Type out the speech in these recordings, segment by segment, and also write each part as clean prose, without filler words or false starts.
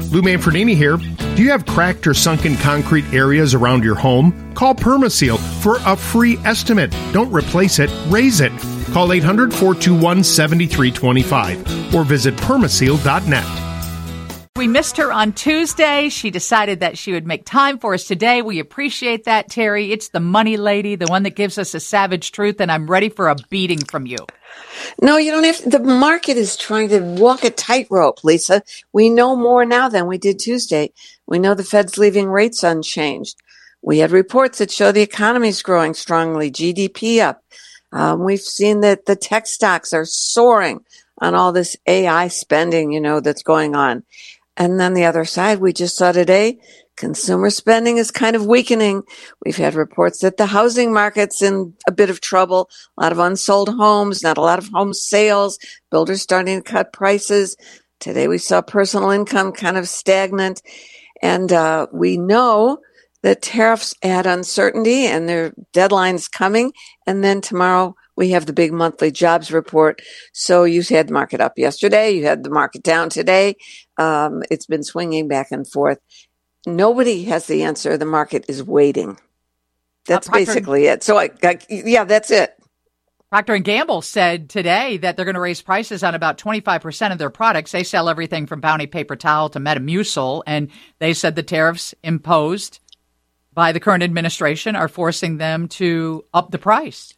Lou Manfredini here. Do you have cracked or sunken concrete areas around your home? Call Permaseal for a free estimate. Don't replace it, raise it. Call 800-421-7325 or visit permaseal.net. We missed her on Tuesday. She decided that she would make time for us today. We appreciate that, Terry. It's the money lady, the one that gives us a savage truth, and I'm ready for a beating from you. No, you don't have to. The market is trying to walk a tightrope, Lisa. We know more now than we did Tuesday. We know the Fed's leaving rates unchanged. We had reports that show the economy is growing strongly, GDP up. We've seen that the tech stocks are soaring on all this AI spending, that's going on. And then the other side, we just saw today, consumer spending is kind of weakening. We've had reports that the housing market's in a bit of trouble. A lot of unsold homes, not a lot of home sales, builders starting to cut prices. Today we saw personal income kind of stagnant. And we know that tariffs add uncertainty and their deadline's coming. And then tomorrow we have the big monthly jobs report. So you had the market up yesterday. You had the market down today. It's been swinging back and forth. Nobody has the answer. The market is waiting. That's basically it. So that's it. Procter & Gamble said today that they're going to raise prices on about 25% of their products. They sell everything from Bounty paper towel to Metamucil. And they said the tariffs imposed by the current administration are forcing them to up the price.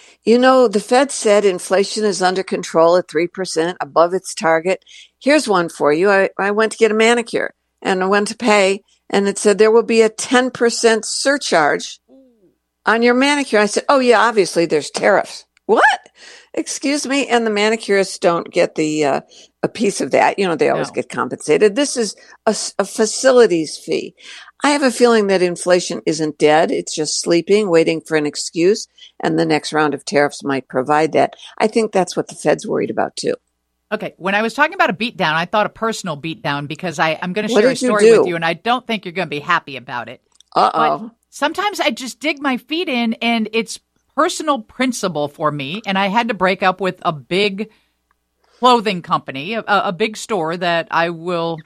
The Fed said inflation is under control at 3%, above its target. Here's one for you. I went to get a manicure and I went to pay, and it said there will be a 10% surcharge on your manicure. I said, oh, yeah, obviously there's tariffs. What? Excuse me? And the manicurists don't get a piece of that. They always get compensated. This is a facilities fee. I have a feeling that inflation isn't dead. It's just sleeping, waiting for an excuse, and the next round of tariffs might provide that. I think that's what the Fed's worried about, too. Okay. When I was talking about a beatdown, I thought a personal beatdown because I'm going to share a story with you, and I don't think you're going to be happy about it. Uh-oh. But sometimes I just dig my feet in, and it's personal principle for me, and I had to break up with a big clothing company, a big store that I will...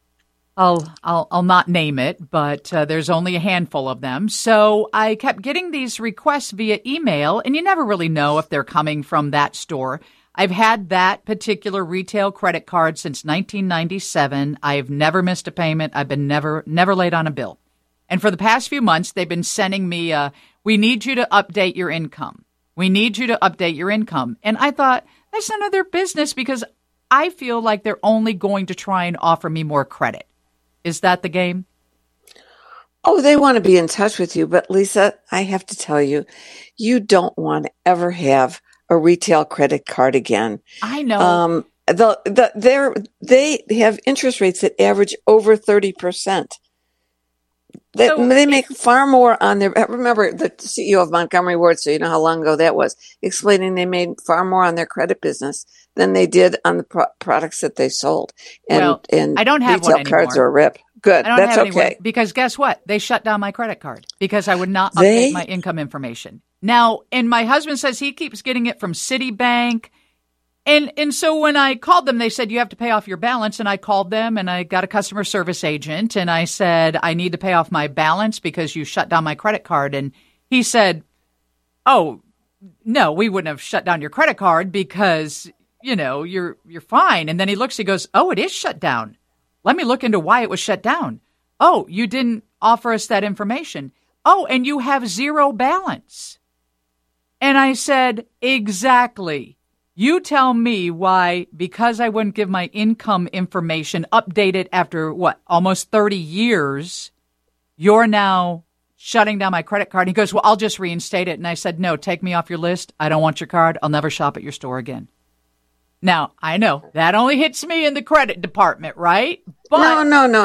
I'll not name it, but there's only a handful of them. So I kept getting these requests via email, and you never really know if they're coming from that store. I've had that particular retail credit card since 1997. I've never missed a payment. I've been never late on a bill. And for the past few months, they've been sending me, we need you to update your income. We need you to update your income. And I thought, that's none of their business because I feel like they're only going to try and offer me more credit. Is that the game? Oh, they want to be in touch with you. But Lisa, I have to tell you, you don't want to ever have a retail credit card again. I know. They have interest rates that average over 30%. They make far more on their, remember the CEO of Montgomery Ward, so you know how long ago that was, explaining they made far more on their credit business than they did on the products that they sold. And I don't have one anymore. Retail cards are a rip. Good. That's okay. Because guess what? They shut down my credit card because I would not update my income information. Now, and my husband says he keeps getting it from Citibank. And so when I called them, they said, you have to pay off your balance. And I called them and I got a customer service agent and I said, I need to pay off my balance because you shut down my credit card. And he said, oh, no, we wouldn't have shut down your credit card because, you're fine. And then he goes, oh, it is shut down. Let me look into why it was shut down. Oh, you didn't offer us that information. Oh, and you have zero balance. And I said, exactly. You tell me why, because I wouldn't give my income information updated after, almost 30 years, you're now shutting down my credit card. He goes, well, I'll just reinstate it. And I said, no, take me off your list. I don't want your card. I'll never shop at your store again. Now, I know that only hits me in the credit department, right? But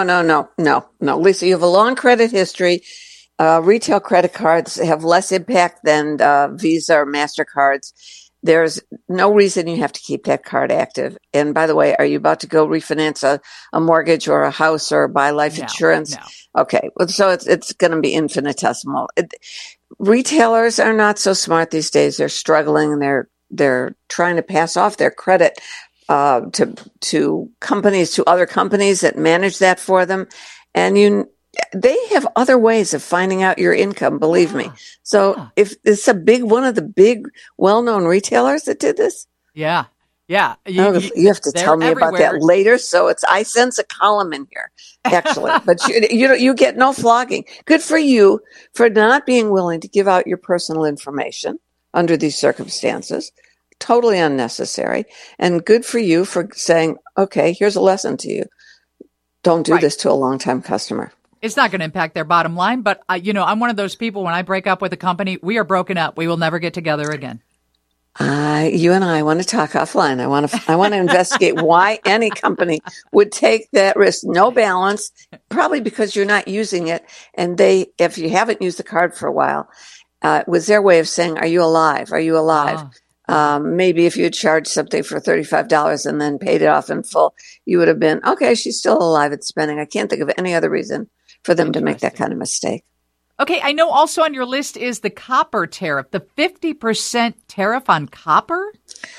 No. Lisa, you have a long credit history. Retail credit cards have less impact than Visa or MasterCards. There's no reason you have to keep that card active. And by the way, are you about to go refinance a mortgage or a house or buy life insurance? No. Okay. Well, so it's going to be infinitesimal. Retailers are not so smart these days. They're struggling and they're trying to pass off their credit to companies, to other companies that manage that for them. And they have other ways of finding out your income, believe me. So if it's one of the big well-known retailers that did this. Yeah. Yeah. You have to tell me about that later. So I sense a column in here, actually, but you get no flogging. Good for you for not being willing to give out your personal information under these circumstances. Totally unnecessary. And good for you for saying, okay, here's a lesson to you. Don't do this to a longtime customer. It's not going to impact their bottom line, but I'm one of those people, when I break up with a company, we are broken up. We will never get together again. You and I want to talk offline. I want to investigate why any company would take that risk. No balance, probably because you're not using it. And if you haven't used the card for a while, was their way of saying, are you alive? Are you alive? Maybe if you had charged something for $35 and then paid it off in full, you would have been, okay, she's still alive at spending. I can't think of any other reason for them to make that kind of mistake. Okay, I know also on your list is the copper tariff, the 50% tariff on copper.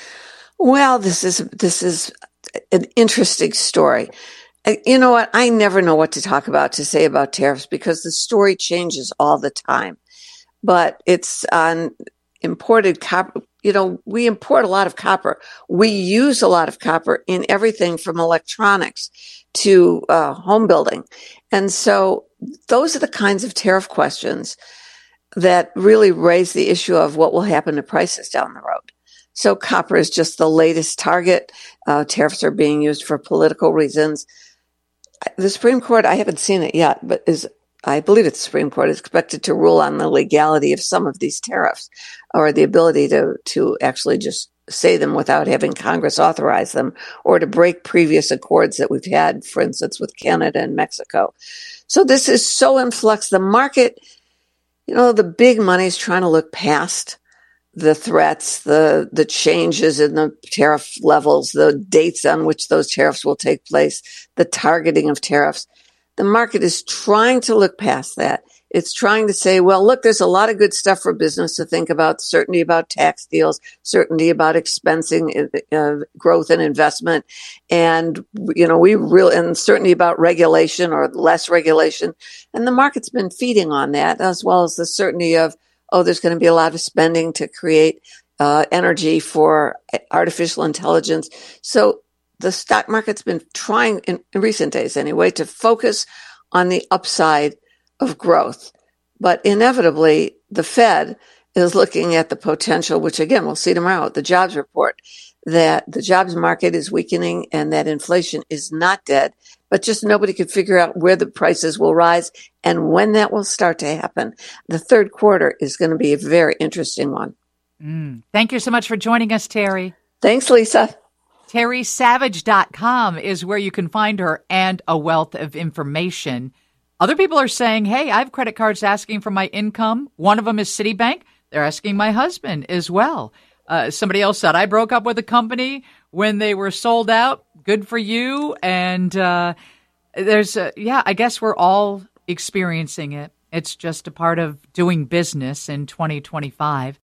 Well, this is an interesting story. You know what? I never know what to say about tariffs because the story changes all the time. But it's on imported copper. We import a lot of copper. We use a lot of copper in everything from electronics to home building. And so those are the kinds of tariff questions that really raise the issue of what will happen to prices down the road. So copper is just the latest target. Tariffs are being used for political reasons. The Supreme Court, I haven't seen it yet, but I believe the Supreme Court is expected to rule on the legality of some of these tariffs or the ability to actually just say them without having Congress authorize them or to break previous accords that we've had, for instance, with Canada and Mexico. So this is so in flux. The market, the big money is trying to look past the threats, the changes in the tariff levels, the dates on which those tariffs will take place, the targeting of tariffs. The market is trying to look past that. It's trying to say, well, look, there's a lot of good stuff for business to think about, certainty about tax deals, certainty about expensing growth and investment, and and certainty about regulation or less regulation. And the market's been feeding on that, as well as the certainty of, there's going to be a lot of spending to create energy for artificial intelligence. So the stock market's been trying, in recent days anyway, to focus on the upside of growth. But inevitably, the Fed is looking at the potential, which again, we'll see tomorrow, the jobs report, that the jobs market is weakening and that inflation is not dead, but just nobody could figure out where the prices will rise and when that will start to happen. The third quarter is going to be a very interesting one. Thank you so much for joining us, Terry. Thanks, Lisa. TerrySavage.com is where you can find her and a wealth of information. Other people are saying, hey, I have credit cards asking for my income. One of them is Citibank. They're asking my husband as well. Somebody else said, I broke up with a company when they were sold out. Good for you. And I guess we're all experiencing it. It's just a part of doing business in 2025.